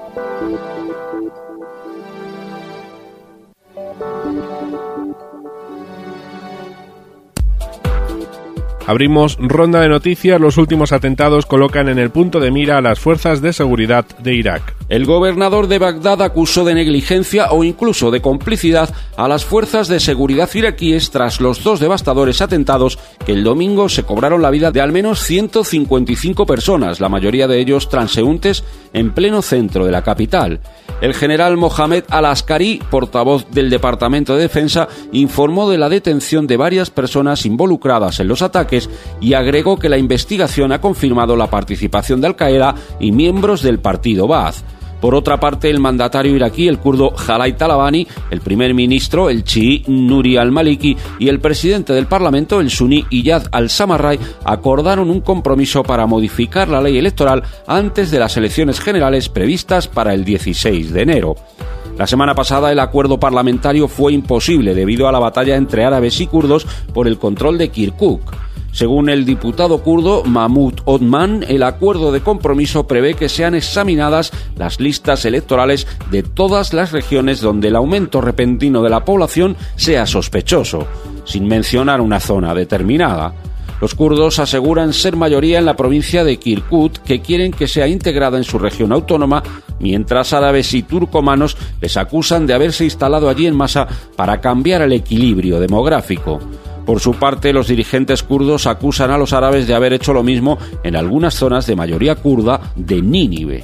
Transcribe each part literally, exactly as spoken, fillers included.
Abrimos ronda de noticias. Los últimos atentados colocan en el punto de mira a las fuerzas de seguridad de Irak. El gobernador de Bagdad acusó de negligencia o incluso de complicidad a las fuerzas de seguridad iraquíes tras los dos devastadores atentados que el domingo se cobraron la vida de al menos ciento cincuenta y cinco personas, la mayoría de ellos transeúntes, en pleno centro de la capital. El general Mohamed al-Askari, portavoz del Departamento de Defensa, informó de la detención de varias personas involucradas en los ataques y agregó que la investigación ha confirmado la participación de Al-Qaeda y miembros del partido Ba'ath. Por otra parte, el mandatario iraquí, el kurdo Jalay Talabani, el primer ministro, el chií Nuri al-Maliki, y el presidente del Parlamento, el suní Iyad al-Samarrai, acordaron un compromiso para modificar la ley electoral antes de las elecciones generales previstas para el dieciséis de enero. La semana pasada el acuerdo parlamentario fue imposible debido a la batalla entre árabes y kurdos por el control de Kirkuk. Según el diputado kurdo Mahmoud Osman, el acuerdo de compromiso prevé que sean examinadas las listas electorales de todas las regiones donde el aumento repentino de la población sea sospechoso, sin mencionar una zona determinada. Los kurdos aseguran ser mayoría en la provincia de Kirkuk, que quieren que sea integrada en su región autónoma, mientras árabes y turcomanos les acusan de haberse instalado allí en masa para cambiar el equilibrio demográfico. Por su parte, los dirigentes kurdos acusan a los árabes de haber hecho lo mismo en algunas zonas de mayoría kurda de Nínive.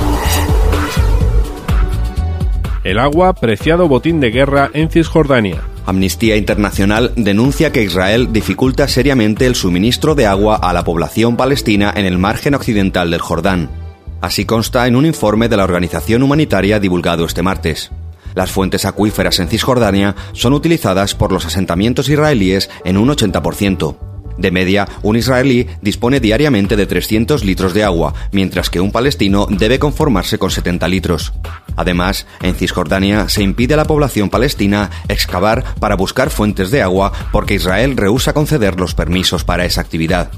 El agua, preciado botín de guerra en Cisjordania. Amnistía Internacional denuncia que Israel dificulta seriamente el suministro de agua a la población palestina en el margen occidental del Jordán. Así consta en un informe de la organización humanitaria divulgado este martes. Las fuentes acuíferas en Cisjordania son utilizadas por los asentamientos israelíes en un ochenta por ciento. De media, un israelí dispone diariamente de trescientos litros de agua, mientras que un palestino debe conformarse con setenta litros. Además, en Cisjordania se impide a la población palestina excavar para buscar fuentes de agua porque Israel rehúsa conceder los permisos para esa actividad.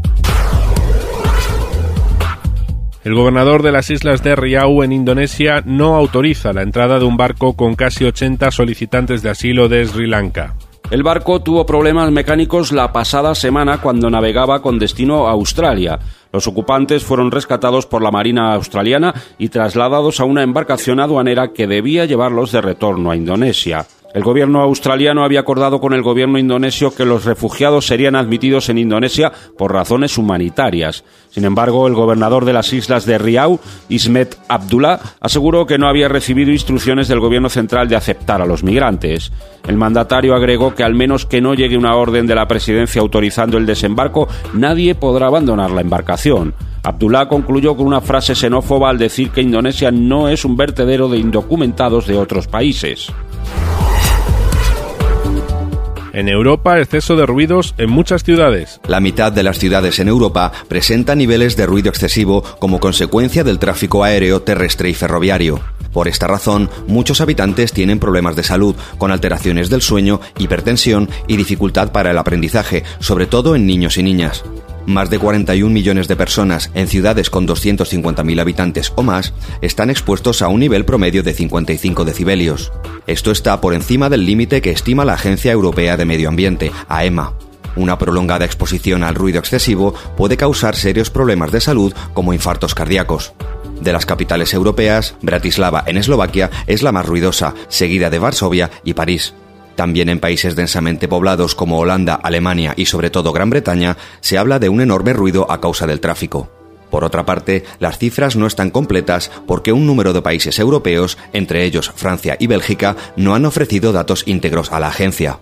El gobernador de las islas de Riau, en Indonesia, no autoriza la entrada de un barco con casi ochenta solicitantes de asilo de Sri Lanka. El barco tuvo problemas mecánicos la pasada semana cuando navegaba con destino a Australia. Los ocupantes fueron rescatados por la Marina australiana y trasladados a una embarcación aduanera que debía llevarlos de retorno a Indonesia. El gobierno australiano había acordado con el gobierno indonesio que los refugiados serían admitidos en Indonesia por razones humanitarias. Sin embargo, el gobernador de las islas de Riau, Ismet Abdullah, aseguró que no había recibido instrucciones del gobierno central de aceptar a los migrantes. El mandatario agregó que al menos que no llegue una orden de la presidencia autorizando el desembarco, nadie podrá abandonar la embarcación. Abdullah concluyó con una frase xenófoba al decir que Indonesia no es un vertedero de indocumentados de otros países. En Europa, exceso de ruidos en muchas ciudades. La mitad de las ciudades en Europa presenta niveles de ruido excesivo como consecuencia del tráfico aéreo, terrestre y ferroviario. Por esta razón, muchos habitantes tienen problemas de salud, con alteraciones del sueño, hipertensión y dificultad para el aprendizaje, sobre todo en niños y niñas. Más de cuarenta y un millones de personas en ciudades con doscientos cincuenta mil habitantes o más están expuestos a un nivel promedio de cincuenta y cinco decibelios. Esto está por encima del límite que estima la Agencia Europea de Medio Ambiente, A E M A. Una prolongada exposición al ruido excesivo puede causar serios problemas de salud como infartos cardíacos. De las capitales europeas, Bratislava en Eslovaquia es la más ruidosa, seguida de Varsovia y París. También en países densamente poblados como Holanda, Alemania y sobre todo Gran Bretaña se habla de un enorme ruido a causa del tráfico. Por otra parte, las cifras no están completas porque un número de países europeos, entre ellos Francia y Bélgica, no han ofrecido datos íntegros a la agencia.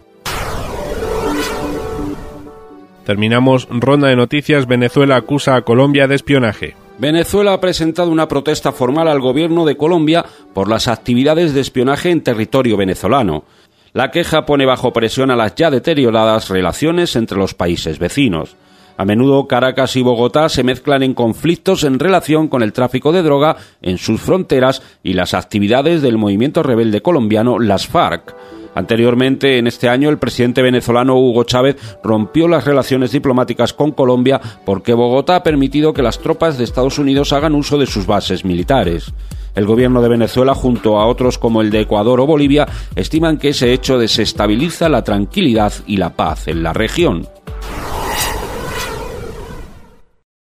Terminamos ronda de noticias. Venezuela acusa a Colombia de espionaje. Venezuela ha presentado una protesta formal al gobierno de Colombia por las actividades de espionaje en territorio venezolano. La queja pone bajo presión a las ya deterioradas relaciones entre los países vecinos. A menudo Caracas y Bogotá se mezclan en conflictos en relación con el tráfico de droga en sus fronteras y las actividades del movimiento rebelde colombiano, las FARC. Anteriormente, en este año, el presidente venezolano Hugo Chávez rompió las relaciones diplomáticas con Colombia porque Bogotá ha permitido que las tropas de Estados Unidos hagan uso de sus bases militares. El gobierno de Venezuela, junto a otros como el de Ecuador o Bolivia, estiman que ese hecho desestabiliza la tranquilidad y la paz en la región.